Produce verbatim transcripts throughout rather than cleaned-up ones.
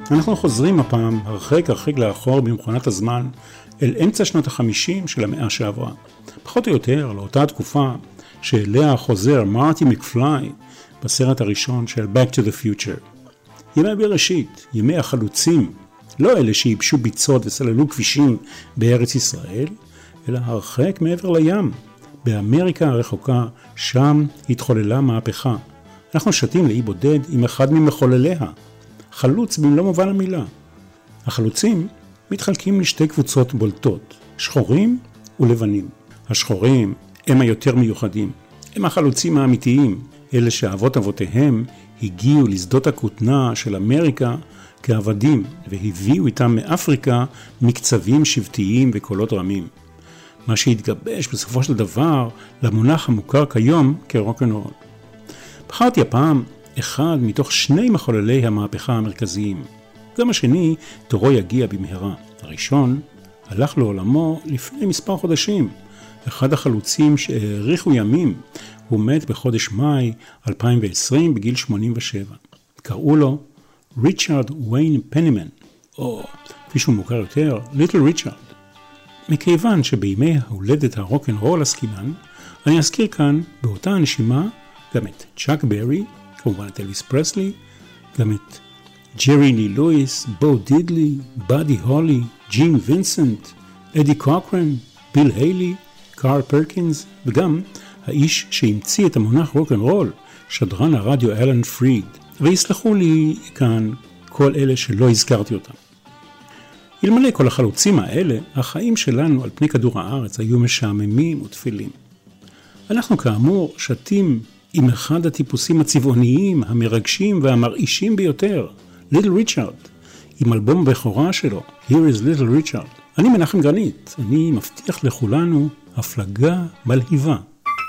אנחנו חוזרים הפעם הרחק הרחק לאחור במכונת הזמן אל אמצע שנות החמישים של המאה שעברה. פחות או יותר לאותה תקופה שאליה חוזר מרטי מקפליי בסרט הראשון של Back to the Future. ימי בראשית, ימי החלוצים, לא אלה שיבשו ביצות וסללו כבישים בארץ ישראל, אלא הרחק מעבר לים. באמריקה הרחוקה, שם התחוללה מהפכה. אנחנו שתים לאי בודד עם אחד ממחולליה, חלוץ במלוא מובן המילה. החלוצים מתחלקים לשתי קבוצות בולטות, שחורים ולבנים. השחורים הם היותר מיוחדים, הם החלוצים האמיתיים, אלה שאבות אבותיהם הגיעו לשדות הכותנה של אמריקה כעבדים, והביאו איתם מאפריקה מקצבים שבטיים וקולות רמים. מה שהתגבש בסופו של דבר למונח המוכר כיום כרוק'נ'רול. בחרתי הפעם אחד מתוך שני מחוללי המהפכה המרכזיים. גם השני תורו יגיע במהרה. הראשון הלך לעולמו לפני מספר חודשים. אחד החלוצים שהאריכו ימים, הוא מת בחודש מאי אלפיים ועשרים בגיל שמונים ושבע. קראו לו ריצ'רד ויין פנימן, או כפי שהוא מוכר יותר, ליטל ריצ'רד. מכיוון שבימי ההולדת הרוק'נ'רול עסקינן, אני אזכיר כאן באותה הנשימה גם את צ'אק ברי, כמובן את אלוויס פרסלי, גם את ג'רי לי לואיס, בו דידלי, באדי הולי, ג'ים וינסנט, אדי קוקרן, ביל היילי, קארל פרקינס, וגם האיש שהמציא את המונח רוק'נ'רול, שדרן הרדיו אלן פריד. ויסלחו לי כאן כל אלה שלא הזכרתי אותם. אלמלא כל החלוצים האלה, החיים שלנו על פני כדור הארץ היו משעממים ותפילים. אנחנו כאמור שתים עם אחד הטיפוסים הצבעוניים, המרגשים והמרעישים ביותר, ליטל ריצ'רד, עם אלבום הבכורה שלו, Here is Little Richard. אני מנחם גרנית, אני מבטיח לכולנו הפלגה מלהיבה.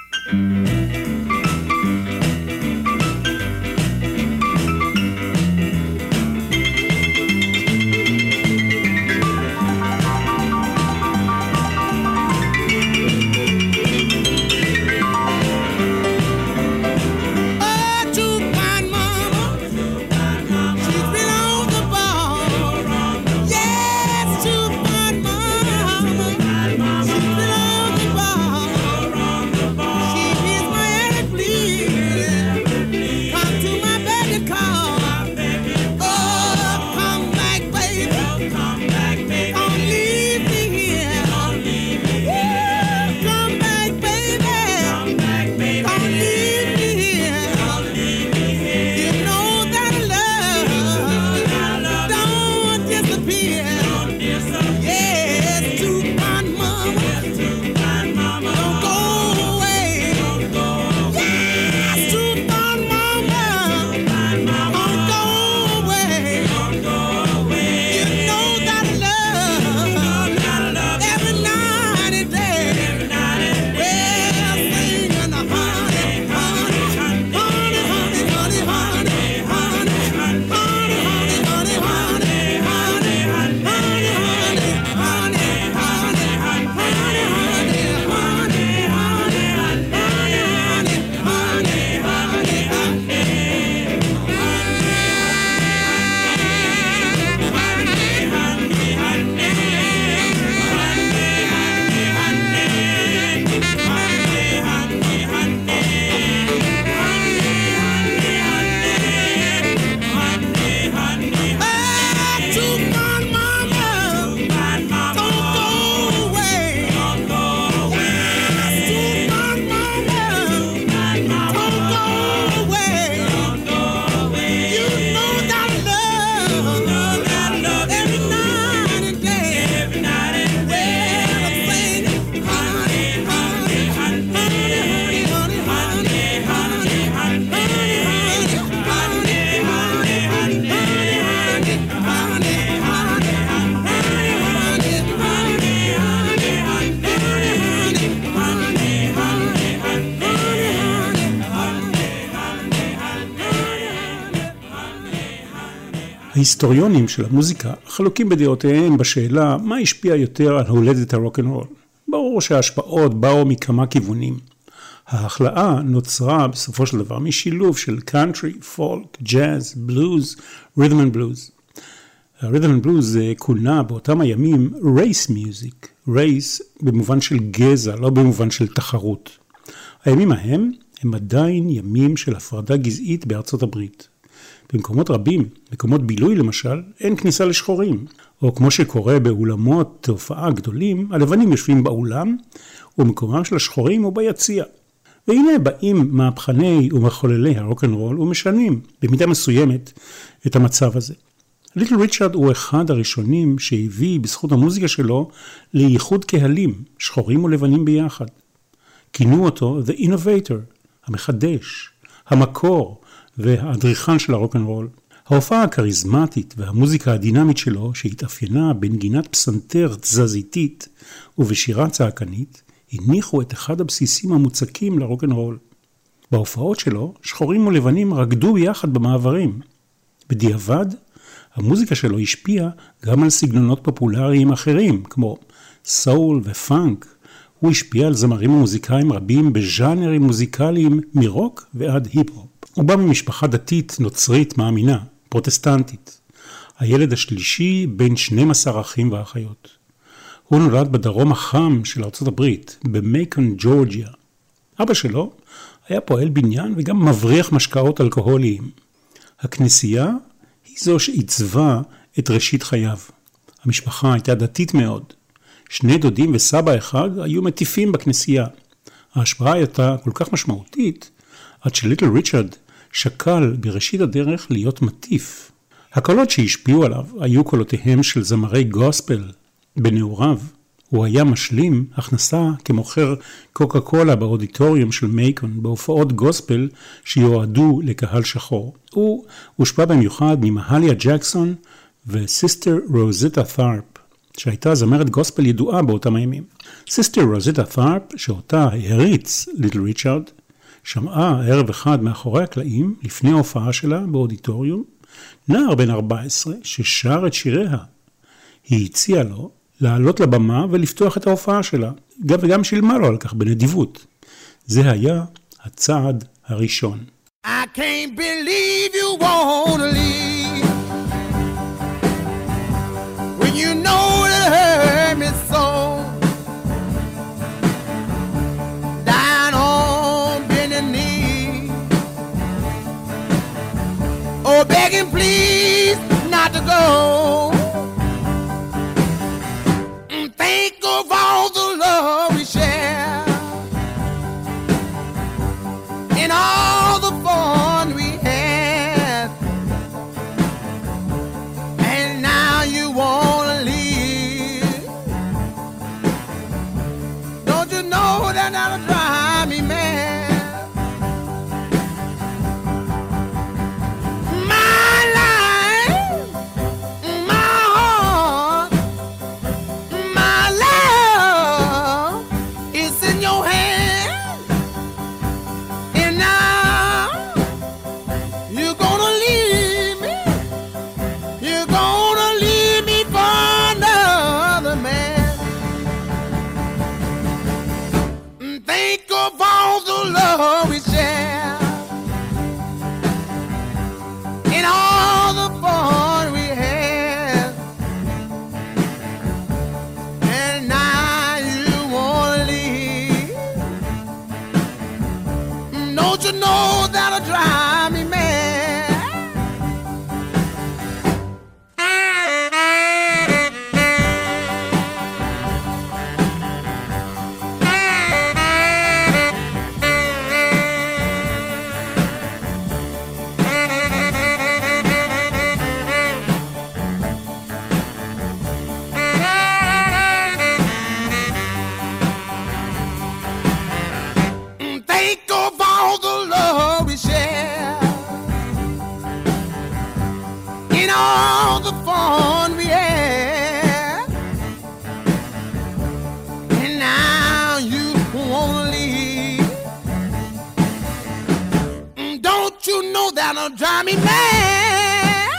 ההיסטוריונים של המוזיקה חלוקים בדעותיהם בשאלה מה השפיע יותר על הולדת הרוק'נ'רול. ברור שההשפעות באו מכמה כיוונים. ההחלאה נוצרה בסופו של דבר משילוב של קאנטרי, פולק, ג'אז, בלוז, רית'ם אנד בלוז. הרית'ם אנד בלוז כונה באותם הימים רייס מיוזיק, רייס במובן של גזע, לא במובן של תחרות. הימים ההם הם עדיין ימים של הפרדה גזעית בארצות הברית. במקומות רבים, מקומות בילוי למשל, אין כניסה לשחורים, או כמו שקורה באולמות תופעה גדולים, הלבנים יושבים באולם, ומקומם של השחורים הוא ביציע. והנה באים מהפכני ומחוללי הרוק'נ'רול ומשנים במידה מסוימת את המצב הזה. ליטל ריצ'רד הוא אחד הראשונים שהביא בזכות המוזיקה שלו לייחוד קהלים, שחורים ולבנים ביחד. כינו אותו The Innovator, המחדש, המקור והאדריכל של הרוק'נ'רול. ההופעה הקריזמטית והמוזיקה הדינמית שלו, שהתאפיינה בנגינת פסנתר תזזיתית ובשירה צעקנית, הניחו את אחד הבסיסים המוצקים לרוק'נ'רול. בהופעות שלו, שחורים ולבנים רקדו ביחד במעברים. בדיעבד, המוזיקה שלו השפיעה גם על סגנונות פופולריים אחרים, כמו סול ופאנק. הוא השפיע על זמרים ומוזיקאים רבים בז'אנרים מוזיקליים מרוק ועד היפ-הופ. הוא בא ממשפחה דתית נוצרית מאמינה, פרוטסטנטית. הילד השלישי בין שנים עשר אחים ואחיות. הוא נולד בדרום החם של ארצות הברית, במייקון, ג'ורג'יה. אבא שלו היה פועל בניין וגם מבריח משקאות אלכוהוליים. הכנסייה היא זו שעיצבה את ראשית חייו. המשפחה הייתה דתית מאוד. שני דודים וסבא אחד היו מטיפים בכנסייה. ההשפעה הייתה כל כך משמעותית, עד שליטל ריצ'רד שקל בראשית הדרך להיות מטיף. הקולות שהשפיעו עליו היו קולותיהם של זמרי גוספל. בנעוריו הוא היה משלים הכנסה כמוכר קוקה קולה באודיטוריום של מייקון, בהופעות גוספל שיועדו לקהל שחור. הוא הושפע במיוחד ממהליה ג'קסון וסיסטר רוזטה ת'ארפ, שהייתה זמרת גוספל ידועה באותם הימים. סיסטר רוזטה ת'ארפ, שאותה הריץ ליטל ריצ'רד, שמעה ערב אחד מאחורי הקלעים, לפני ההופעה שלה באודיטוריום, נער בן ארבע עשרה ששר את שיריה. היא הציעה לו לעלות לבמה ולפתוח את ההופעה שלה, גם וגם שילמה לו על כך בנדיבות. זה היה הצעד הראשון. I can't believe you wanna leave when you know it hurt me so. Down on bending knee, oh begging please not to go. Think of all the love we share and all the fun we had, and now you wanna leave. Don't you know that that'll drive me mad? My life, my heart, my love is in your hand, and now you're gonna leave me. You're gonna leave me for another man. Think of all the love we share and all the fun we had, and now you wanna leave. Don't you know that'll drive me mad? Think of all the love we share and all the fun we had, and now you wanna leave. Don't you know that'll drive me mad?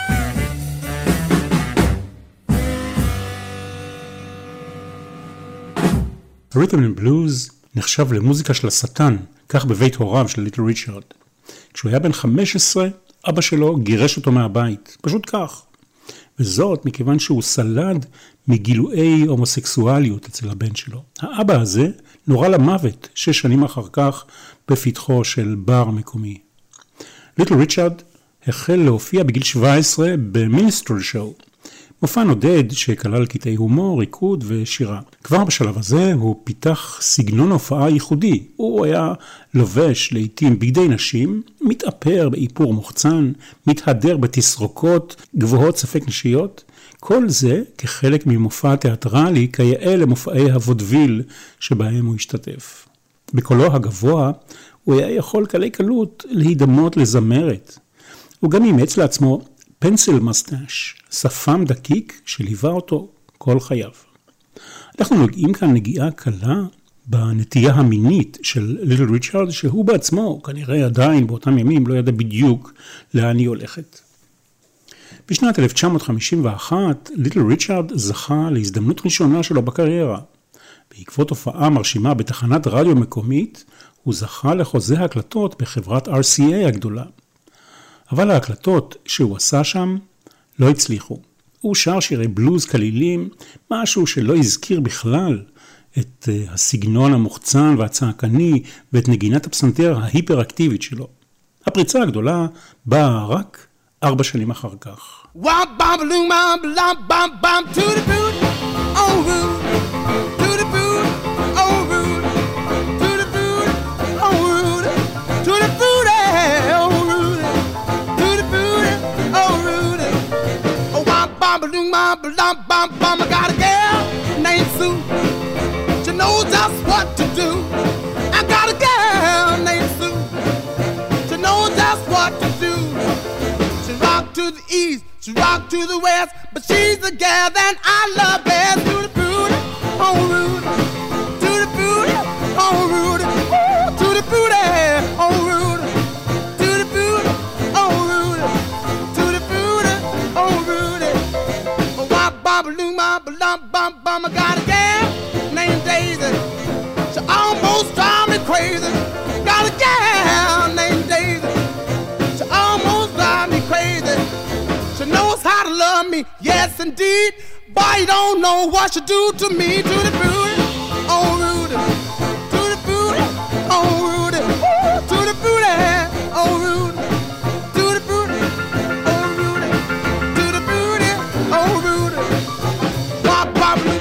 רית'ם אנד בלוז נחשב למוזיקה של השטן, כך בבית הוריו של ליטל ריצ'רד. כשהוא היה בן חמש עשרה, אבא שלו גירש אותו מהבית, פשוט כך. וזאת מכיוון שהוא סלד מגילויי הומוסקסואליות אצל הבן שלו. האבא הזה נורה למוות שש שנים אחר כך בפתחו של בר מקומי. ליטל ריצ'רד החל להופיע בגיל שבע עשרה במיניסטרל שואו, מופע נודד שכלל קטעי הומור, ריקוד ושירה. כבר בשלב הזה הוא פיתח סגנון הופעה ייחודי. הוא היה לובש לעתים בגדי נשים, מתאפר באיפור מוחצן, מתהדר בתסרוקות גבוהות ספק נשיות. כל זה כחלק ממופע תיאטרלי כיאה למופעי הוודוויל שבהם הוא השתתף. בקולו הגבוה הוא היה יכול קלי קלות להידמות לזמרת. הוא גם אימץ לעצמו פנסיל מסטאש, שפם דקיק שליווה אותו כל חייו. אנחנו נוגעים כאן נגיעה קלה בנטייה המינית של ליטל ריצ'רד, שהוא בעצמו כנראה עדיין באותם ימים לא ידע בדיוק לאן היא הולכת. בשנת אלף תשע מאות חמישים ואחת ליטל ריצ'רד זכה להזדמנות ראשונה שלו בקריירה. בעקבות הופעה מרשימה בתחנת רדיו מקומית, הוא זכה לחוזה הקלטות בחברת אר סי איי הגדולה. אבל ההקלטות שהוא עשה שם לא הצליחו. הוא שר שירי בלוז כלילים, משהו שלא הזכיר בכלל את הסגנון המוחצן והצעקני ואת נגינת הפסנתר ההיפראקטיבית שלו. הפריצה הגדולה באה רק ארבע שנים אחר כך. My blah blah blah, I got a girl named Sue. She knows just what to do. I got a girl named Sue. She knows just what to do. She rock to the east, she rock to the west, but she's the gal that I love best. To the booty, oh Rudy, to the booty, oh Rudy, to the booty, oh Rudy, to the booty, oh Rudy, to the booty, oh Rudy. I got a gal named Daisy. She almost drives me crazy. Got a gal named Daisy. She almost drives me crazy. She knows how to love me, yes indeed. Boy, you don't know what she do to me. To the booty, oh Rudy. To the booty, oh Rudy. To the booty, oh Rudy. To the booty, oh Rudy. To the booty, oh Rudy. Bop, bop, bop.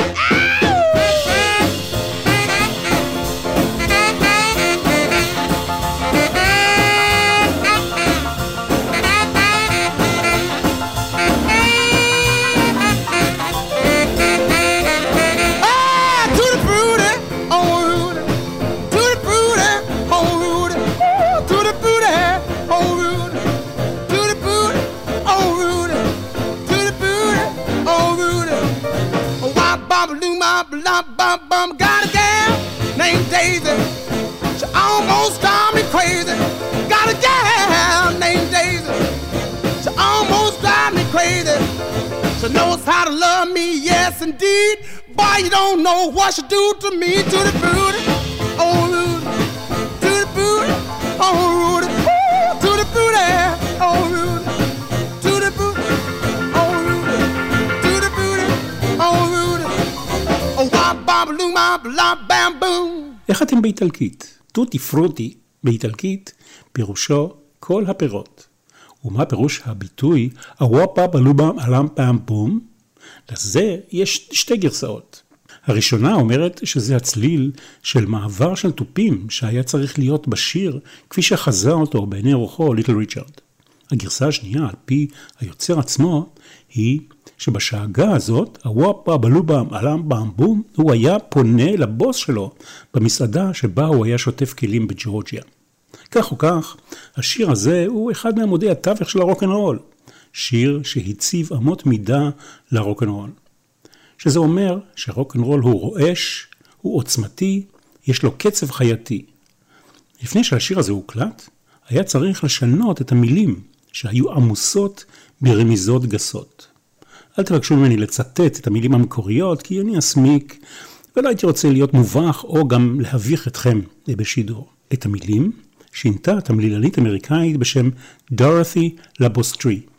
Got a gal named Daisy. She almost drives me crazy. Got a gal named Daisy. She almost drives me crazy. She knows how to love me, yes indeed. Boy, you don't know what she do to me. To the booty, oh Rudy. To the booty, oh Rudy. To the booty, oh Rudy. To the booty, oh Rudy. To the booty, oh Rudy. איך אתם באיטלקית? טוטי פרוטי באיטלקית פירושו כל הפירות. ומה פירוש הביטוי הוואפה בלובם אלם פעם בום? לזה יש שתי גרסאות. הראשונה אומרת שזה הצליל של מעבר של טופים שהיה צריך להיות בשיר כפי שחזה אותו בעיני רוחו ליטל ריצ'רד. הגרסה השנייה על פי היוצר עצמו היא שבשאגה הזאת, הוואפה בלובם אלם באמבום, הוא היה פונה לבוס שלו במסעדה שבה הוא היה שוטף כלים בג'ורג'יה. כך או כך, השיר הזה הוא אחד מעמודי התווך של הרוק'נ'רול. שיר שהציב אמות מידה לרוק'נ'רול. שזה אומר שרוק'נ'רול הוא רועש, הוא עוצמתי, יש לו קצב חייתי. לפני שהשיר הזה הוקלט, היה צריך לשנות את המילים שהיו עמוסות ברמיזות גסות. אל תבקשו ממני לצטט את המילים המקוריות, כי אני אסמיק, ולא הייתי רוצה להיות מובך או גם להביך אתכם בשידור. את המילים שינתה תמלילנית אמריקאית בשם דורות'י לבוסטרי.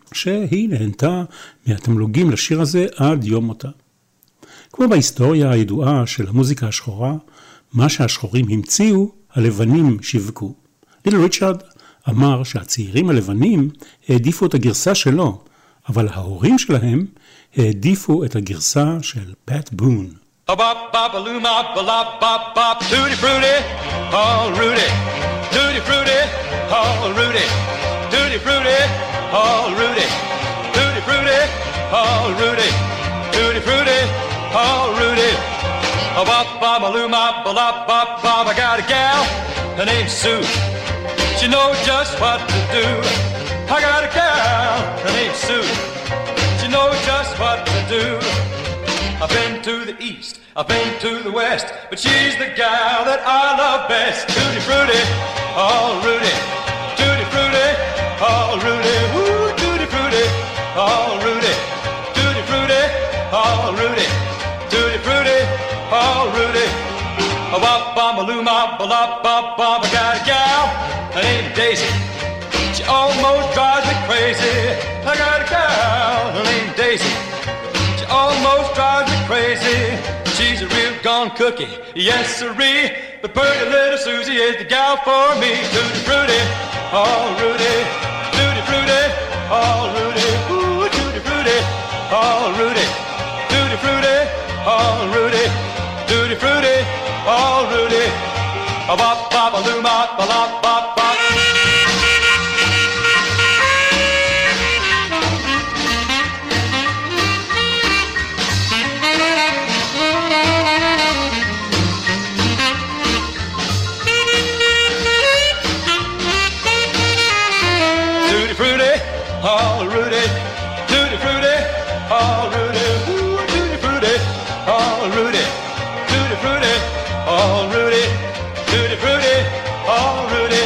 שהיא נהנתה מהתמלוגים לשיר הזה עד יום מותה. כמו בהיסטוריה הידועה של המוזיקה השחורה, מה שהשחורים המציאו, הלבנים שיווקו. ליטל ריצ'ארד אמר שהצעירים הלבנים העדיפו את הגרסה שלו, אבל ההורים שלהם העדיפו את הגרסה של פט בון. Bop bop a loo mop a lop bop bop tutti frutti, oh Rudy, tutti frutti, oh Rudy, tutti frutti, oh Rudy, tutti frutti, oh Rudy, tutti frutti, oh Rudy. A bop bop a loo mop a lop bop bop. I got a gal, her name's Sue. She knows just what to do. I got a gal, her name's Sue. She knows just what to do. I've been to the east, I've been to the west, but she's the gal that I love best. Tutti frutti, oh Rudy, tutti frutti, oh Rudy, woo, tutti frutti, oh Rudy, tutti frutti, oh Rudy, tutti frutti, oh Rudy. A wop bop a loo mop a lop bop bop. I got a gal, her name's Daisy. She almost drives me crazy. I got a gal, her name's Daisy. Almost drives me crazy. She's a real gone cookie, yes sirree. But pretty little Susie is the gal for me. Tutti frutti, oh Rudy, tutti frutti, oh Rudy, ooh tutti frutti, oh Rudy, tutti frutti, oh Rudy, tutti frutti, oh Rudy. A bop bop a loo mop a lop bop bop. Oh Rudy, tutti frutti, oh Rudy, ooh tutti frutti, oh Rudy, tutti frutti, oh Rudy, tutti frutti, oh Rudy.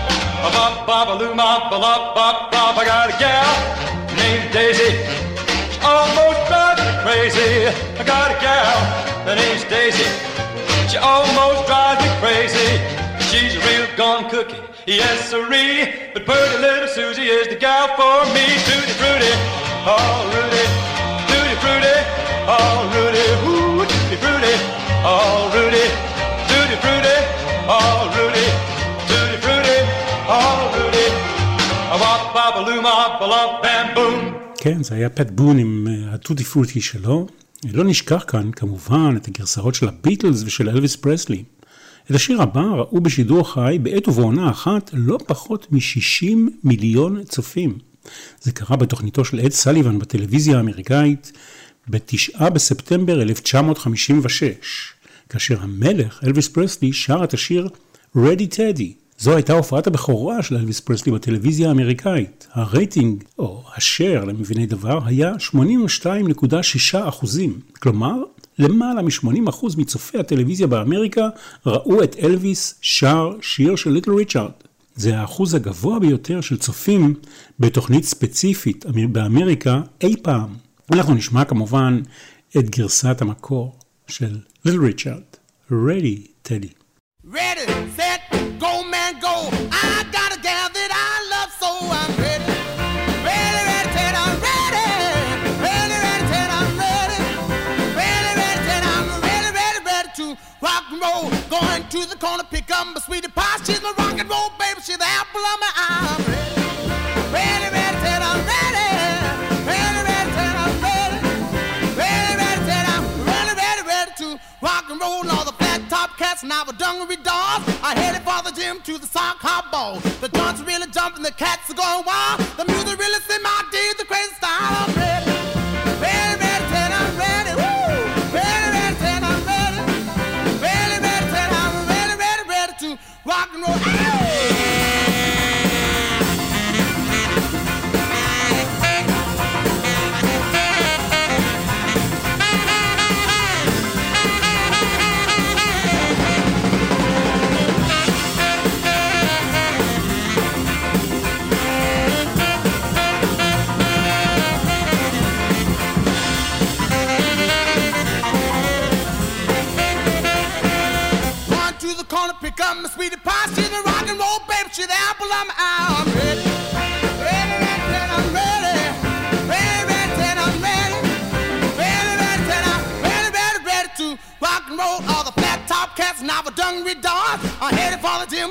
A bop bop a loo mop a lop bop bop. I got a gal named Daisy. She almost drives me crazy. I got a gal, her name's Daisy. She almost drives me crazy. She's a real gone cookie. Yes sirree, but pretty little Susie is the gal for me. Tutti frutti, oh Rudy, tutti frutti, oh Rudy, ooh tutti frutti, oh Rudy, tutti frutti, oh Rudy, tutti frutti, oh Rudy. A wop bop a loo mop a lop bam boom. כן, זה היה פט בון עם הטוטי פרוטי שלו. לא נשכח כאן כמובן את הגרסאות של הביטלס ושל אלוויס פרסלי. את השיר הבא ראו בשידור חי בעת ובעונה אחת לא פחות מ-שישים מיליון צופים. זה קרה בתוכניתו של אד סליבן בטלוויזיה האמריקאית ב-תשעה בספטמבר אלף תשע מאות חמישים ושש, כאשר המלך אלוויס פרסלי שר את השיר Ready Teddy. זו הייתה הופעת הבכורה של אלוויס פרסלי בטלוויזיה האמריקאית. הרייטינג, או השאר למביני דבר, היה שמונים ושתיים נקודה שש אחוזים. כלומר, למעלה מ-שמונים אחוז מצופי הטלוויזיה באמריקה ראו את אלוויס שר שיר של ליטל ריצ'ארד. זה האחוז הגבוה ביותר של צופים בתוכנית ספציפית באמריקה אי פעם. אנחנו נשמע כמובן את גרסת המקור של ליטל ריצ'ארד. Ready, Teddy. Ready, set, go man go. I got a gal that I love so I'm ready. Ready, ready, Teddy, I'm ready. Ready, ready, Teddy, I'm ready. Ready, ready, Teddy, I'm ready, ready, ready to rock and roll. Going to the corner, pick up my sweetie pie. She's my rock and roll baby, she's the apple of my eye. I'm ready. Ready, ready, Teddy, I'm ready. Ready, ready, Teddy, I'm ready. Ready, ready, Teddy, I'm ready, ready, ready to rock and roll. All the fat top cats and our dungaree dogs. I headed for the gym to the sock hop ball. The joints are really jumping, the cats are going wild. The music really set my day, the crazy style. I'm ready. Ready, ready, Teddy, I'm ready. Woo! Ready, ready, Teddy, I'm ready. Ready, ready, Teddy, I'm ready, ready, ready to rock and roll. Hey!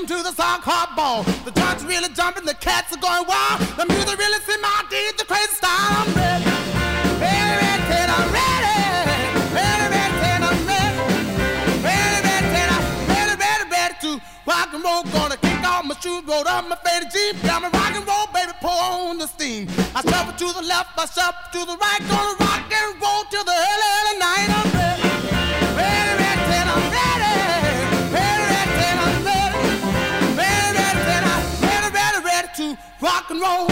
to the sock hop ball. The joint's really jumping, the cats are going wild. The music really see my teeth, the crazy style. I'm ready, ready, ready, ready, I'm ready. Ready, ready, ready, I'm ready. Ready, ready, ready, ready, ready, ready to rock and roll. Gonna kick off my shoes, roll up my faded jeep. Got me rock and roll, baby, pour on the steam. I shuffle to the left, I shuffle to the right. Gonna rock and roll till the early, early night. I'm ready, ready, ready, ready, I'm ready. Ready, ready, ready, I'm ready. Ready, ready, ready, ready, ready to rock and roll.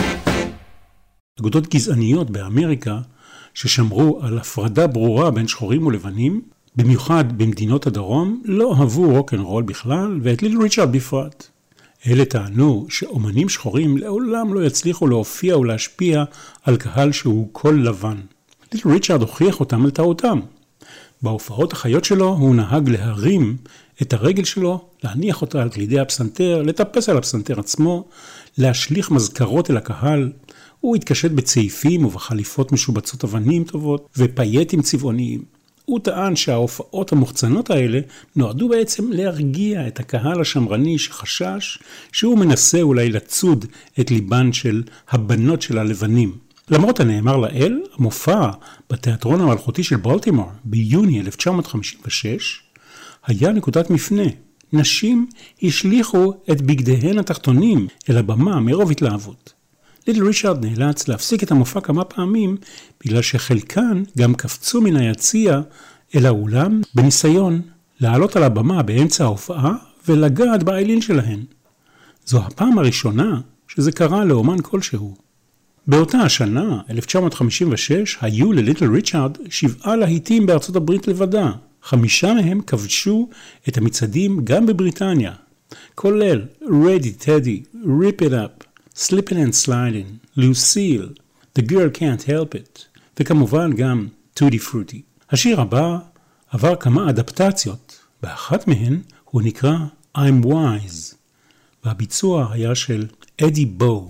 אגודות גזעניות באמריקה ששמרו על הפרדה ברורה בין שחורים ולבנים, במיוחד במדינות הדרום, לא אהבו רוק'נ'רול בכלל ואת ליטל ריצ'ארד בפרט. אלה טענו שאומנים שחורים לעולם לא יצליחו להופיע ולהשפיע על קהל שהוא כל לבן. ליטל ריצ'ארד הוכיח אותם על טעותם. בהופעות החיות שלו הוא נהג להרים את הרגל שלו, להניח אותה על קלידי הפסנתר, לטפס על הפסנתר עצמו, להשליך מזכרות אל הקהל. הוא התקשט בצעיפים ובחליפות משובצות אבנים טובות ופייטים צבעוניים. הוא טען שההופעות המוחצנות האלה נועדו בעצם להרגיע את הקהל השמרני שחשש שהוא מנסה אולי לצוד את ליבן של הבנות של הלבנים. למרות הנאמר לאל, המופע בתיאטרון המלכותי של בולטימור ביוני אלף תשע מאות חמישים ושש היה נקודת מפנה. נשים השליכו את בגדיהן התחתונים אל הבמה מרוב התלהבות. ליטל ריצ'ארד נאלץ להפסיק את המופע כמה פעמים בגלל שחלקן גם קפצו מן היציע אל האולם בניסיון לעלות על הבמה באמצע ההופעה ולגעת בעילין שלהן. זו הפעם הראשונה שזה קרה לאומן כלשהו. באותה השנה, אלף תשע מאות חמישים ושש, היו לליטל ריצ'ארד שבעה להיטים בארצות הברית לבדה. חמישה מהם כבשו את המצעדים גם בבריטניה, כולל Ready Teddy, Rip It Up, Slippin' and Slidin', Lucille, The Girl Can't Help It, וכמובן גם Tutti Frutti. השיר הבא עבר כמה אדפטציות, באחת מהן הוא נקרא I'm Wise, והביצוע היה של אדי בו.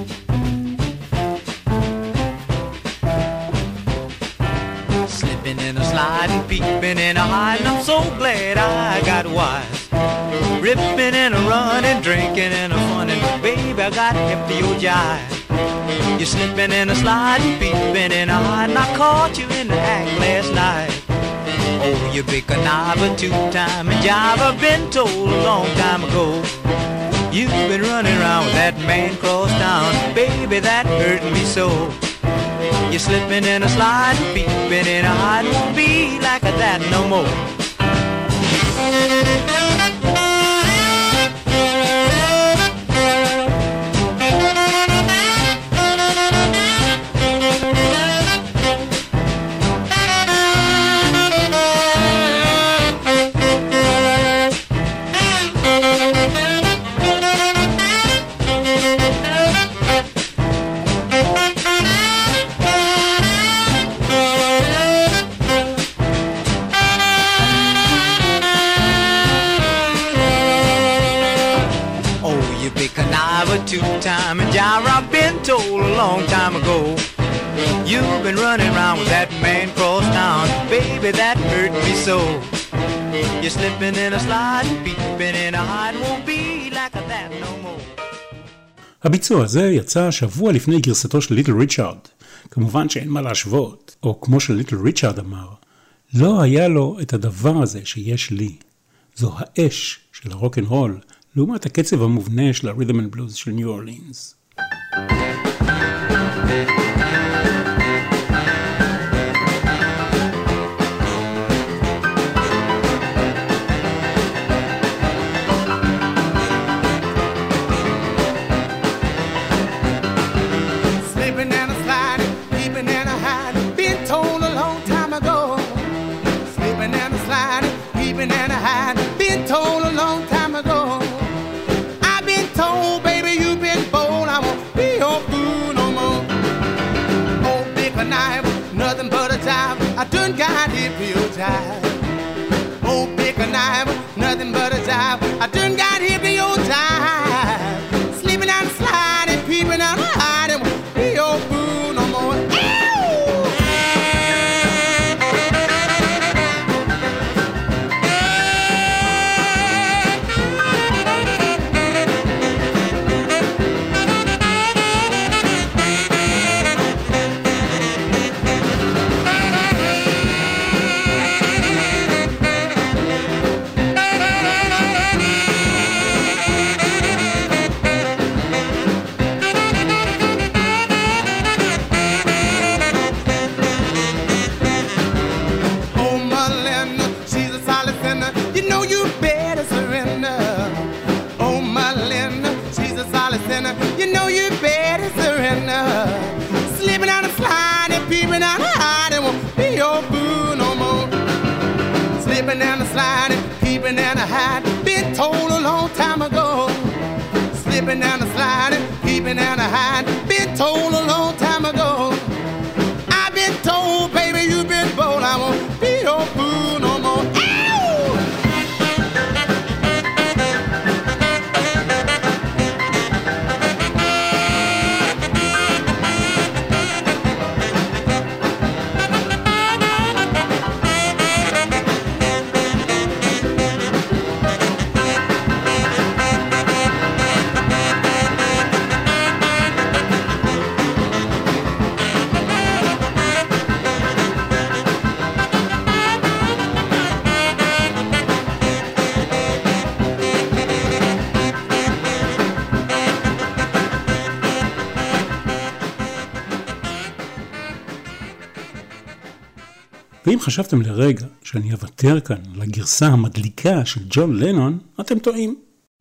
Slipping and a sliding, peeping and a hiding, I'm so glad I got wise. Ripping and a running, drinking and a funning, baby, I got hip to your jive. You're slipping and a sliding, peeping and a hiding, I caught you in the act last night. Oh, you big conniver, two-time and jive, I've been told a long time ago. You've been running around with that man cross town, baby, that hurt me so. You're slipping and a sliding, peeping and a hiding, won't be like that no more. Two-time and gyre, I've been told a long time ago. You've been running around with that man cross town, baby, that hurt me so. You're slipping and a sliding, peeping and a hiding, won't be like that no more. הביצוע הזה יצא שבוע לפני גרסתו של ליטל ריצ'ארד. כמובן שאין מה להשוות, או כמו שליטל ריצ'ארד אמר, לא היה לו את הדבר הזה שיש לי. זו האש של הרוק'נ'רול, לעומת הקצב המובנה של הרית'ם אנד בלוז של ניו אורלינס. I done got hit for your jive. Oh, pick a knife, nothing but a jive. I done got hit for your jive. Sleeping and sliding, peeping and hiding, be your boo no more. Ew! and uh, slipping down the slide and peeping down the hide. It won't be your boo no more. Slipping down the slide and peeping down the hide. Been told a long time ago. Slipping down the slide and peeping down the hide. Been told a long time ago. I've been told, baby, you've been bold. I won't be your boo no more. ואם חשבתם לרגע שאני אוותר כאן לגרסה המדליקה של ג'ון לנון, אתם טועים.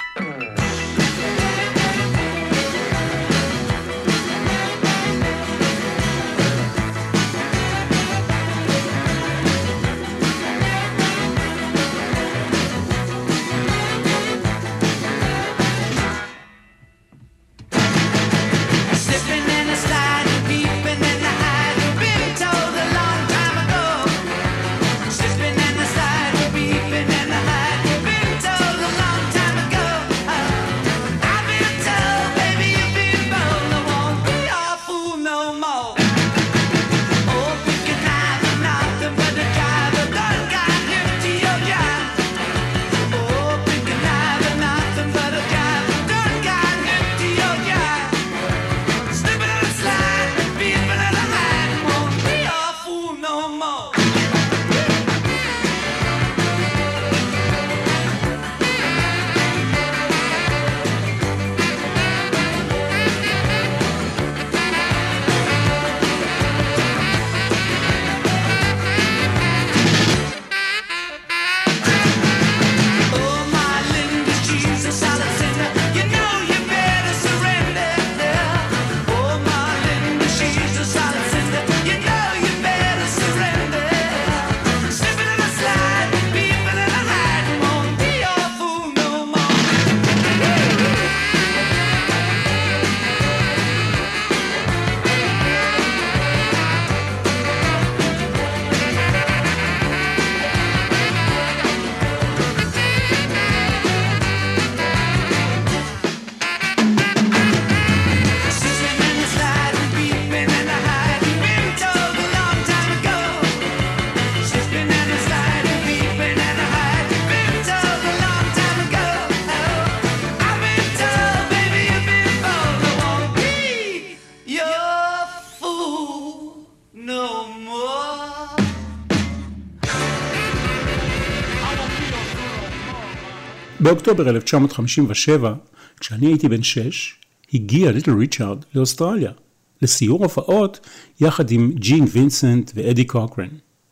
באוקטובר אלף תשע מאות חמישים ושבע, כשאני הייתי בן שש, הגיע ליטל ריצ'ארד לאוסטרליה, לסיור הופעות יחד עם ג'ין וינסנט ואדי קוקרן.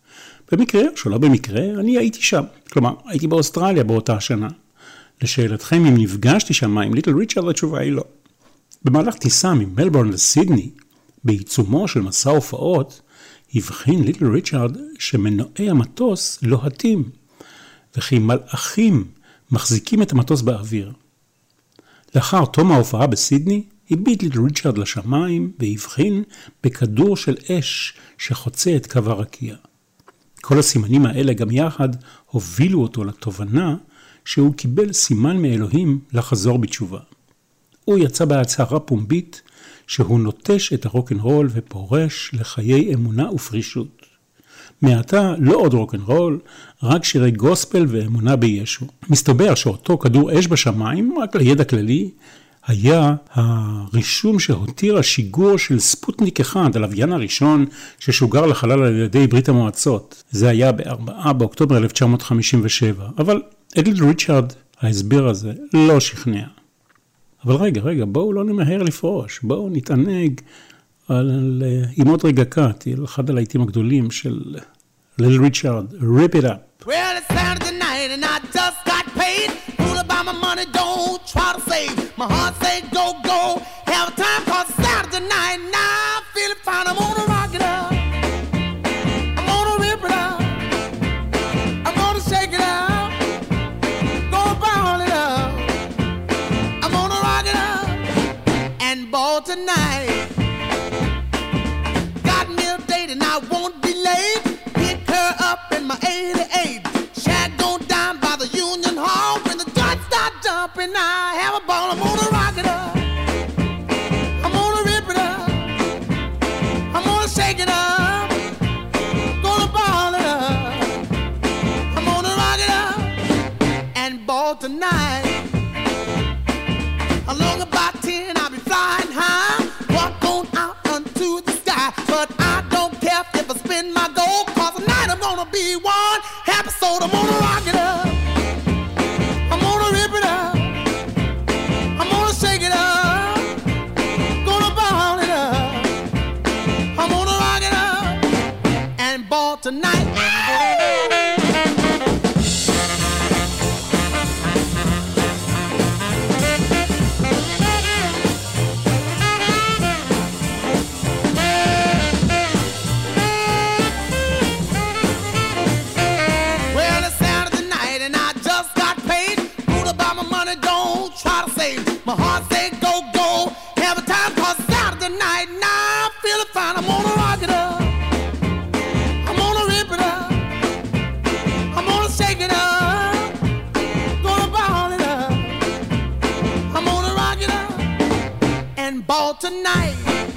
במקרה, שלא במקרה, אני הייתי שם. כלומר, הייתי באוסטרליה באותה השנה. לשאלתכם אם נפגשתי שם עם ליטל ריצ'ארד, התשובה היא לא. במהלך טיסה ממלבורן לסידני, בעיצומו של מסע הופעות, הבחין ליטל ריצ'ארד שמנועי המטוס לוהטים, וכי מלאכים מחזיקים את המטוס באוויר. לאחר תום ההופעה בסידני, הביט ליטל ריצ'ארד לשמיים והבחין בכדור של אש שחוצה את קו הרקיע. כל הסימנים האלה גם יחד הובילו אותו לתובנה שהוא קיבל סימן מאלוהים לחזור בתשובה. הוא יצא בהצהרה פומבית שהוא נוטש את הרוק'נ'רול ופורש לחיי אמונה ופרישות. מעתה לא עוד רוק'נ'רול, רק שירי גוספל ואמונה בישו. מסתבר שאותו כדור אש בשמיים, רק לידע כללי, היה הרישום שהותיר השיגור של ספוטניק אחד, הלוויין הראשון ששוגר לחלל על ידי ברית המועצות. זה היה ב-ארבעה באוקטובר אלף תשע מאות חמישים ושבע, אבל ליטל ריצ'ארד, ההסבר הזה לא שכנע. אבל רגע, רגע, בואו לא נמהר לפרוש, בואו נתענג על, עם עוד רגע קט, על אחד הלהיטים הגדולים של ליטל ריצ'ארד, Rip It Up. Well, it's Saturday night and I just got paid. Fool about my money, don't try to save. My heart say go, go, have a time cause Saturday tonight, now I'm feeling fine. I'm gonna rock it up. I'm gonna rip it up. I'm gonna shake it up. Gonna ball it up. I'm gonna rock it up and ball tonight. Got me a date and I won't be late. Pick her up in my eighty-eight. Shag gonna down by the Union Hall. When the guns start jumping, I have a ball. I'm gonna rock it up. I'm gonna rip it up. I'm gonna shake it up. Gonna ball it up. I'm gonna rock it up and ball tonight. Along about ten, I'll be flying high. Walk on out unto the sky. But I don't care if I spin my gold. Cause tonight I'm gonna be one happy soul. I'm gonna rock it up. I'm gonna rip it up. I'm gonna shake it up. Gonna ball it up. I'm gonna rock it up and ball tonight. Well, it's Saturday night and I just got paid. Food about my money, don't try to save. My heart say go, go. Every time cause Saturday night, now I'm feeling fine. I'm gonna rock it up. I'm gonna rip it up. I'm gonna shake it up. Gonna ball it up. I'm gonna rock it up and ball tonight.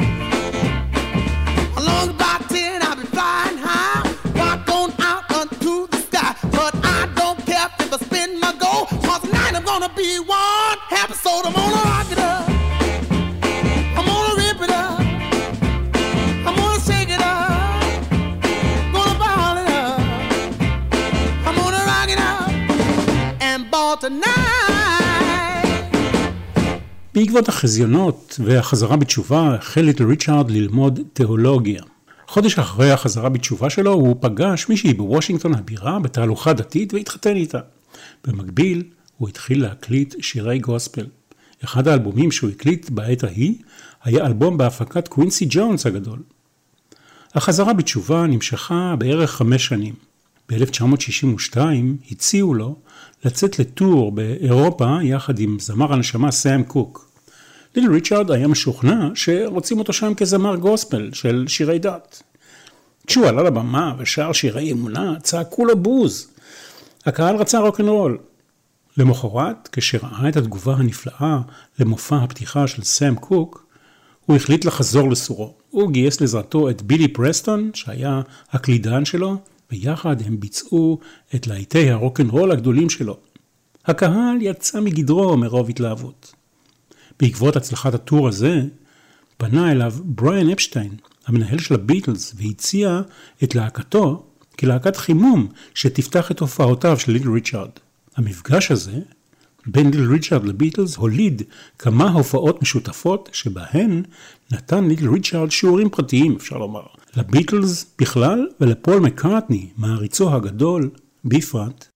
Along about ten, I'll be flying high. Walk on out unto the sky. But I don't care if I spin my gold. Cause tonight I'm gonna be one happy soul. I'm gonna rock it up. I'm gonna rip it up. I'm gonna shake it up. Gonna ball it up. I'm gonna rock it up and ball tonight. בעקבות החזיונות והחזרה בתשובה החל ליטל ריצ'ארד ללמוד תיאולוגיה. חודש אחרי החזרה בתשובה שלו הוא פגש מישהי בוושינגטון הבירה בתהלוכה דתית והתחתן איתה. במקביל הוא התחיל להקליט שירי גוספל. אחד האלבומים שהוא הקליט בעת ההיא היה אלבום בהפקת קווינסי ג'ונס הגדול. החזרה בתשובה נמשכה בערך חמש שנים. ב-אלף תשע מאות שישים ושתיים הציעו לו לצאת לטור באירופה יחד עם זמר הנשמה סאם קוק. ליטל ריצ'ארד היה משוכנע שרוצים אותו שם כזמר גוספל של שירי דת. כשהוא עלה לבמה ושר שירי אמונה, צעקו לו בוז. הקהל רצה רוק'נ'רול. למחרת, כשראה את התגובה הנפלאה למופע הפתיחה של סאם קוק, הוא החליט לחזור לסורו. הוא גייס לעזרתו את בילי פרסטון, שהיה הקלידן שלו, ויחד הם ביצעו את להיטי הרוק'נ'רול הגדולים שלו. הקהל יצא מגדרו מרוב התלהבות. בעקבות הצלחת הטור הזה, פנה אליו בריאן אפשטיין, המנהל של הביטלס, והציע את להקתו כלהקת חימום שתפתח את הופעותיו של ליטל ריצ'ארד. המפגש הזה בין ליטל ריצ'ארד לביטלס הוליד כמה הופעות משותפות שבהן נתן ליטל ריצ'ארד שיעורים פרטיים, אפשר לומר, לביטלס בכלל ולפול מקארטני, מעריצו הגדול, בפרט.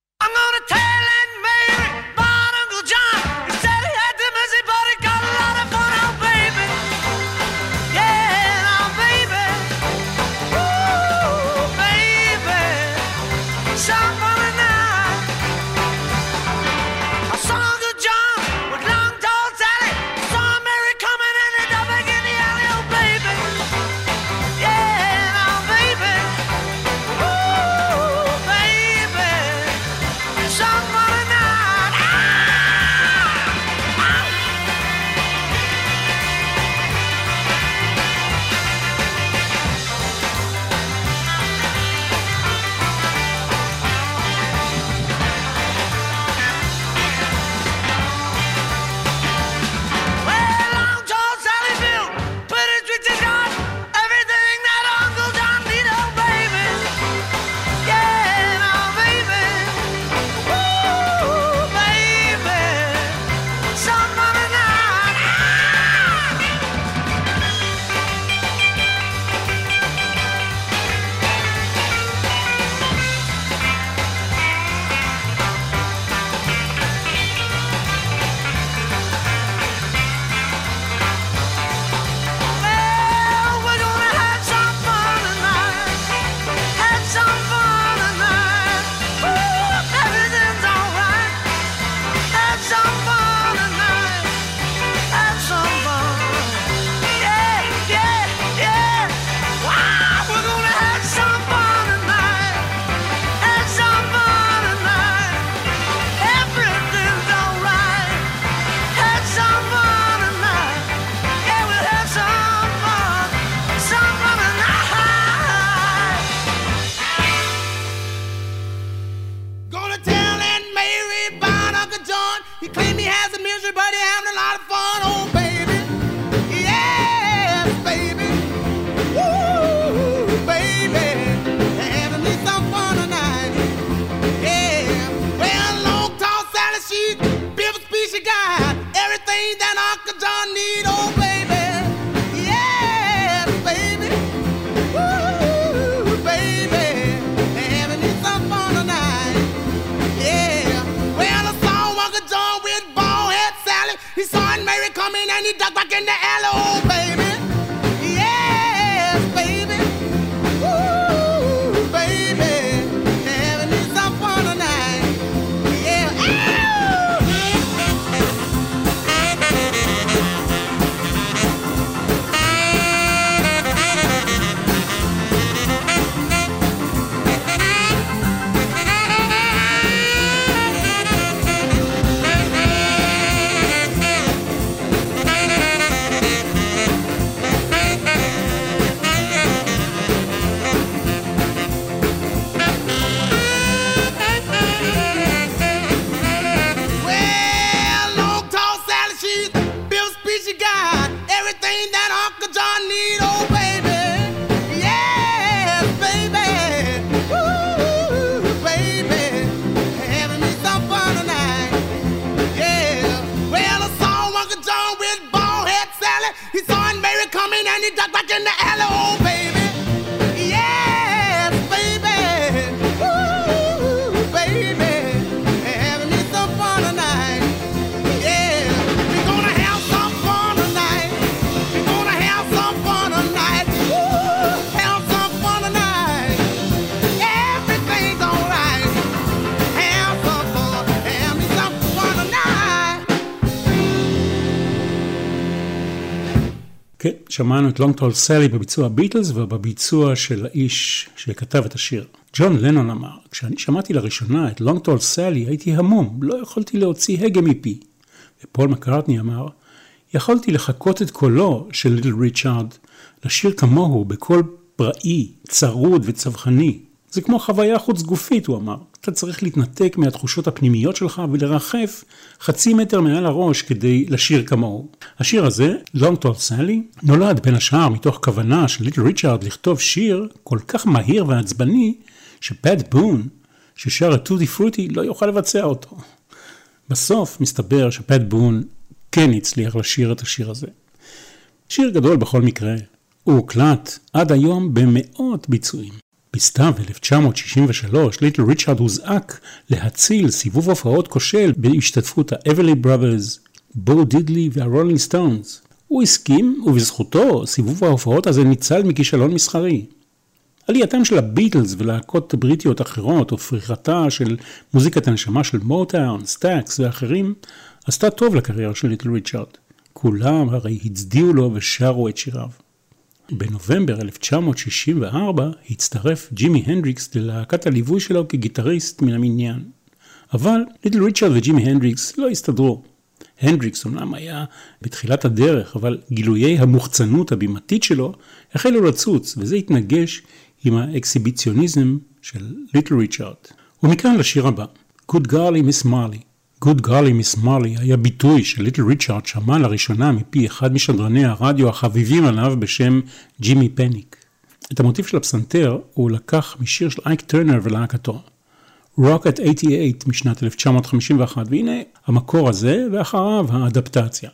כן, שמענו את Long Tall Sally בביצוע הביטלס ובביצוע של האיש שכתב את השיר. ג'ון לנון אמר, כשאני שמעתי לראשונה את Long Tall Sally הייתי המום, לא יכולתי להוציא הגה מפי. ופול מקארטני אמר, יכולתי לחכות את קולו של ליטל ריצ'ארד, לשיר כמוהו בקול פראי, צרוד וצווחני. זה כמו חוויה חוץ גופית, הוא אמר. אתה צריך להתנתק מהתחושות הפנימיות שלך ולרחף חצי מטר מעל הראש כדי לשיר כמוהו. השיר הזה, Long Tall Sally, נולד בין השאר מתוך כוונה של ליטל ריצ'ארד לכתוב שיר כל כך מהיר ועצבני, שפט בון, ששר את טוטי פרוטי, לא יוכל לבצע אותו. בסוף מסתבר שפט בון כן הצליח לשיר את השיר הזה. שיר גדול בכל מקרה. הוא הוקלט עד היום במאות ביצועים. בסתיו אלף תשע מאות שישים ושלוש, ליטל ריצ'ארד הוזעק להציל סיבוב הופעות כושל בהשתתפות האברלי בראברס, בו דידלי והרולינג סטונס. הוא הסכים, ובזכותו סיבוב ההופעות הזה ניצל מכישלון מסחרי. עלייתם של הביטלס ולהקות בריטיות אחרות, ופריחתה של מוזיקת הנשמה של מוטאון, סטאקס ואחרים, עשתה טוב לקריירה של ליטל ריצ'ארד. כולם הרי הצדיעו לו ושרו את שיריו. בנובמבר אלף תשע מאות שישים וארבע הצטרף ג'ימי הנדריקס ללהקת הליווי שלו כגיטריסט מן המניין. אבל ליטל ריצ'ארד וג'ימי הנדריקס לא הסתדרו. הנדריקס אומנם היה בתחילת הדרך, אבל גילויי המוחצנות הבימתית שלו החלו לצוץ, וזה התנגש עם האקסיביציוניזם של ליטל ריצ'ארד. ומכאן לשיר הבא, Good Golly Miss Marley. Good Golly Miss Marley היה ביטוי של ליטל ריצ'ארד שמע לראשונה מפי אחד משדרני הרדיו החביבים עליו בשם ג'ימי פניק. את המוטיב של הפסנתר הוא לקח משיר של אייק טרנר ולהקתו. Rocket שמונים ושמונה משנת אלף תשע מאות חמישים ואחת, והנה המקור הזה ואחריו האדפטציה.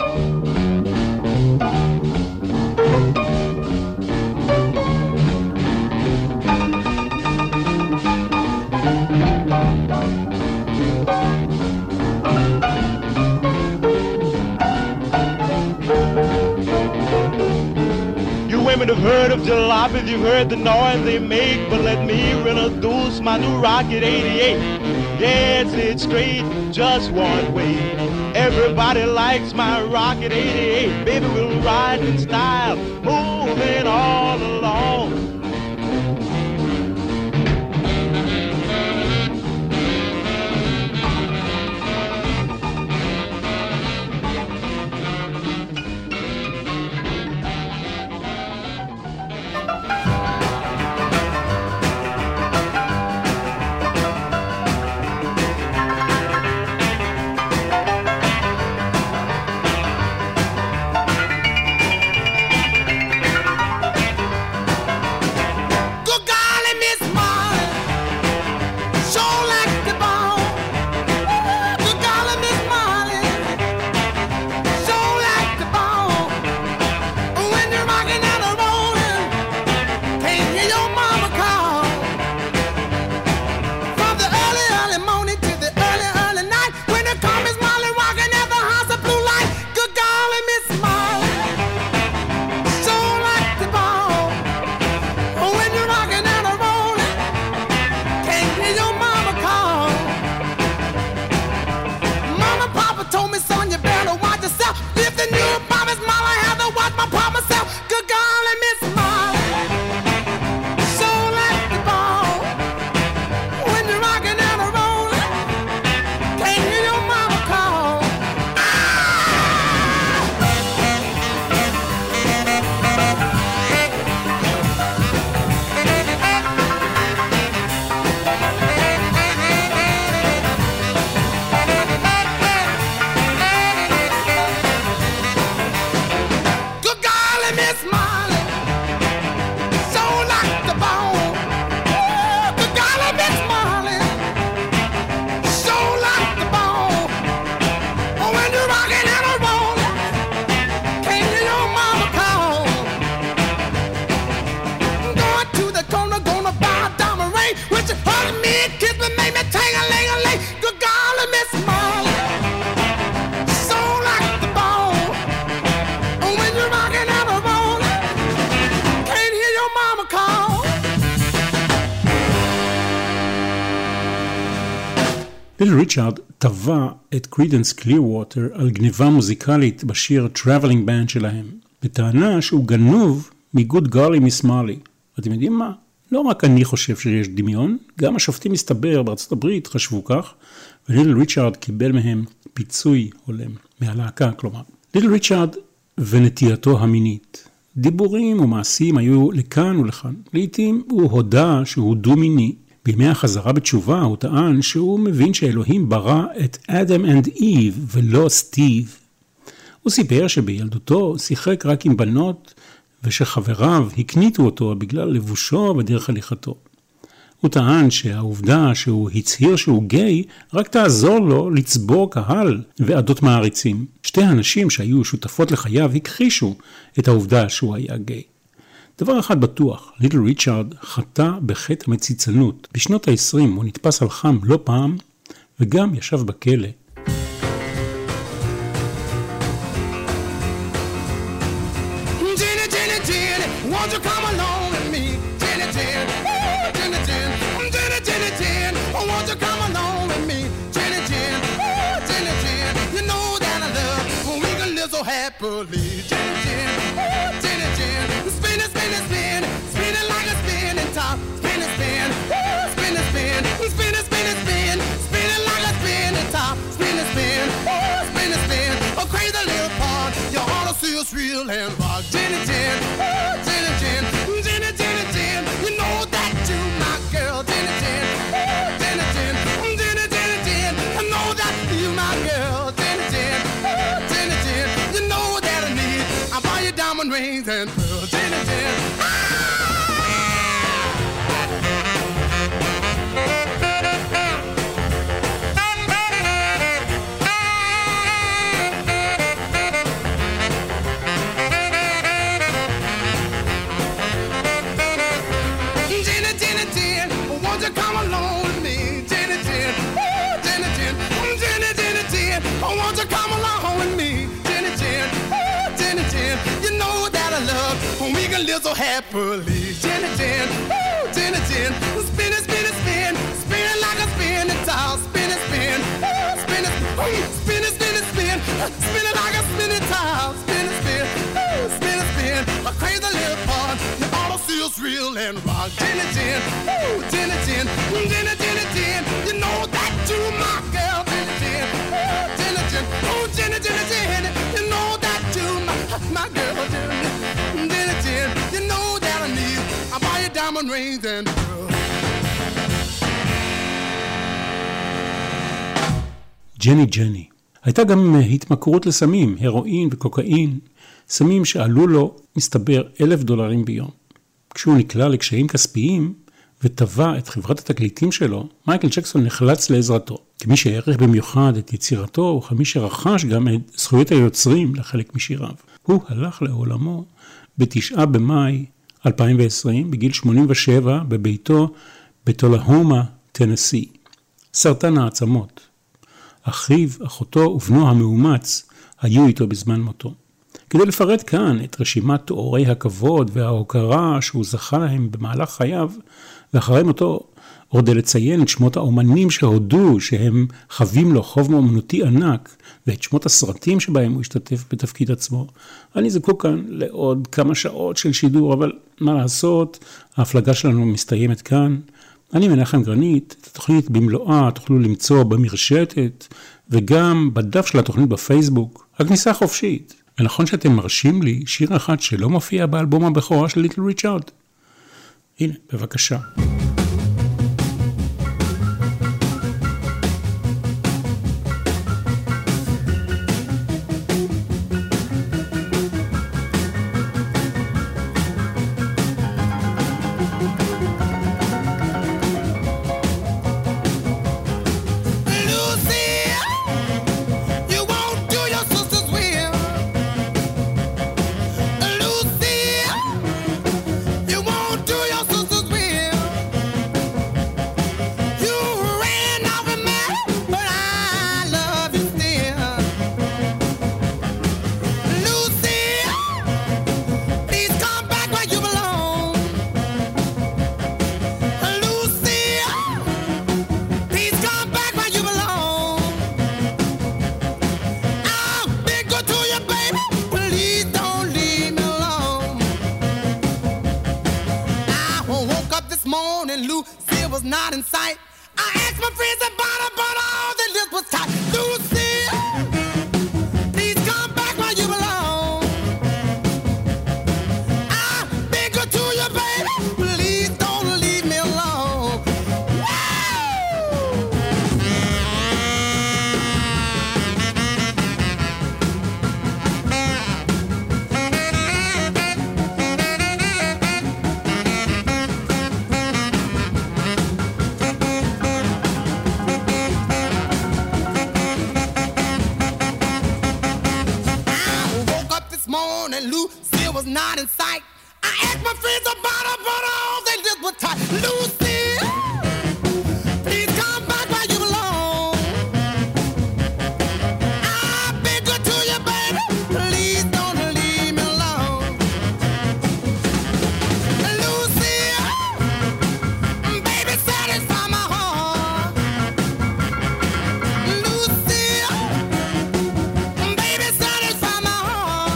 Women have heard of jalopies, you've heard the noise they make, but let me introduce my new Rocket eighty-eight. Yeah, it's it straight, just one way. Everybody likes my Rocket eighty-eight. Baby, we'll ride in style, moving all along. ליטל ריצ'ארד טבע את קרידנס קלירווטר על גניבה מוזיקלית בשיר Traveling Band שלהם. בטענה שהוא גנוב מגוד גרלי מיס מרלי. אתם יודעים מה? לא רק אני חושב שיש דמיון, גם השופטים מסתבר בארצות הברית חשבו כך, וליטל ריצ'ארד קיבל מהם פיצוי הולם, מהלהקה כלומר. ליטל ריצ'ארד ונטייתו המינית. דיבורים ומעשים היו לכאן ולכאן. לעתים הוא הודע שהוא דו-מיני. בימי החזרה בתשובה הוא טען שהוא מבין שאלוהים ברא את אדם אנד איב ולא סטיב. הוא סיפר שבילדותו שיחק רק עם בנות ושחבריו הקניתו אותו בגלל לבושו ודרך הליכתו. הוא טען שהעובדה שהוא הצהיר שהוא גיי רק תעזור לו לצבור קהל ועדות מעריצים. שתי הנשים שהיו שותפות לחייו הכחישו את העובדה שהוא היה גיי. דבר אחד בטוח, ליטל ריצ'ארד חטא בחטא המציצנות. בשנות ה-עשרים הוא נתפס על חם לא פעם וגם ישב בכלא. Won't you come along with me, Jenny Jen? Oh, Jenny Jen, Jenny Jenny Jen. Oh, won't you come along with me, Jenny Jen? Oh, Jenny Jen. You know that I love when we can live so happily, Jenny Jen. Oh, Jenny Jen. Spin it, spin it, spin, spin it like a spinning top. Spin it, spin, oh, spin it, spin, spin it, spin it, spin, spin it like a spinning top. Spin it, spin, oh, spin it, spin. A crazy little part, you ought to see us real and rock, Jenny Jen. Oh, Jenny Jen, Jenny, Jenny, Jen, you know that you my girl, Jenny Jen, oh, Jenny Jen, Jenny, Jenny, Jen, I know that you my girl, Jenny Jen, oh, Jenny Jen, you know that I need, I buy you diamond rings and pearls, Jenny Jen, come along with me, Jenny Jen. Oh, Jenny Jen, Jenny, Jenny Jen. Oh, won't you come along with me, Jenny Jen? Oh, Jenny Jen. You know that I love when we can live so happily, Jenny Jen. Oh, Jenny Jen. Spin it, spin it, spin, spin it like a spinning top. Spin it, spin, oh, spin it, oh, spin it, spin it, spin, spin it like a spinning top. Spin it, spin, oh, spin it, spin. A crazy little part. You ought to see us real and rock, Jenny Jen. Oh, Jenny Jen. Jenny, Jenny, Jen, you know that you my girl, Jenny Jen, oh, Jenny, Jen, oh, Jenny, Jenny, Jen, you know that you my, my girl, Jenny, Jenny, Jen, you know that I need, I buy you diamond rings and pearls. ג'ני ג'ני. הייתה גם התמכרות לסמים, הרואין וקוקאין, סמים שעלו לו, מסתבר, אלף דולרים ביום. כשהוא נקלע לקשיים כספיים, וטבע את חברת התקליטים שלו, מייקל ג'קסון נחלץ לעזרתו. כמי שהערך במיוחד את יצירתו, וכמי שרכש גם את זכויות היוצרים לחלק משיריו. הוא הלך לעולמו בתשעה במאי אלפיים ועשרים, בגיל שמונים ושבע, בביתו בטולהומה, טנסי. סרטן העצמות. אחיו, אחותו ובנו המאומץ היו איתו בזמן מותו. כדי לפרט כאן את רשימת תוארי הכבוד וההוקרה שהוא זכה להם במהלך חייו, ואחרי מותו עוד לציין את שמות האומנים שהודו שהם חווים לו חוב מאומנותי ענק, ואת שמות הסרטים שבהם הוא השתתף בתפקיד עצמו. אני זקוק כאן לעוד כמה שעות של שידור, אבל מה לעשות, ההפלגה שלנו מסתיימת כאן. אני מנחם גרנית, את התוכנית במלואה תוכלו למצוא במרשתת, וגם בדף של התוכנית בפייסבוק, הכניסה חופשית. ונכון שאתם מרשים לי שיר אחד שלא מופיע באלבום הבכורה של ליטל ריצ'ארד. הנה, בבקשה. you won't do your sister's will. was not in sight. I asked my friends about her, but all their lips was tight. Lucille, please come back where you belong. I beg her to you, baby, please don't leave me alone. Morning, Lucille was not in sight. I asked my friends about her, but all they lips were tight. Lucille, please come back where you belong. I beg her to you, baby, please don't leave me alone. Lucille, baby, satisfy my heart. Lucille, baby, satisfy my heart.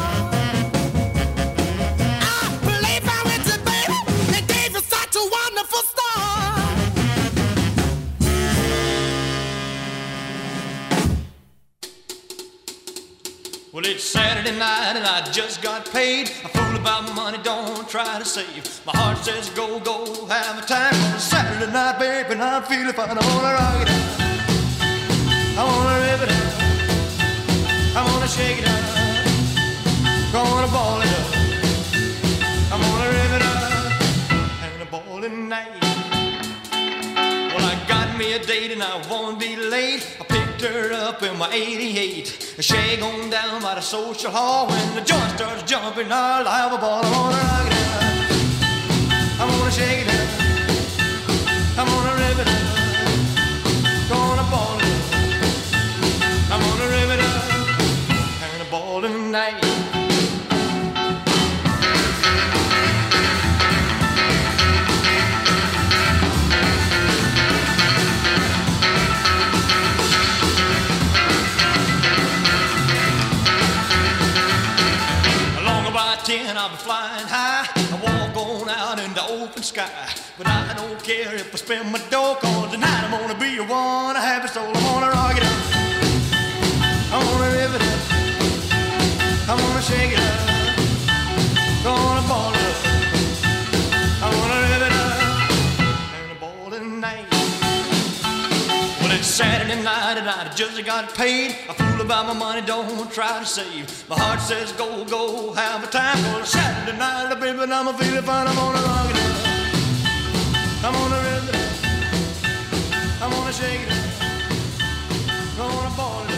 Well, it's Saturday night and I just got paid. I fool about my money, don't try to save. My heart says go, go, have a time. It's Saturday night, baby, and I'm feeling fine. I wanna rock it out, I wanna rip it out, I wanna shake it out, I wanna ball it up, I wanna rip it out, and a ball at night. Well, I got me a date and I won't be late. I picked her up in my eighty-eight. Shag on down by the social hall. When the joint starts jumping, I'll have a ball. I wanna rock it out, I wanna shake it out, I wanna rip it out, gonna ball it up, I wanna rip it out, and a ball tonight. ten, I'll be flying high. I walk on out in the open sky. But I don't care if I spend my dough, cause tonight I'm gonna be a one, a happy soul. I wanna rock it up, I wanna rip it up, I wanna shake it up, gonna ball it up, I wanna rip it up, and a ball tonight. Well, it's Saturday night and I just got paid. I fool about my money, don't try to save. My heart says go, go, have a time. For Saturday night, baby, and I'm feeling fine. I'm gonna rock it up, I'm gonna rip it up, I'm gonna shake it up, gonna ball it up.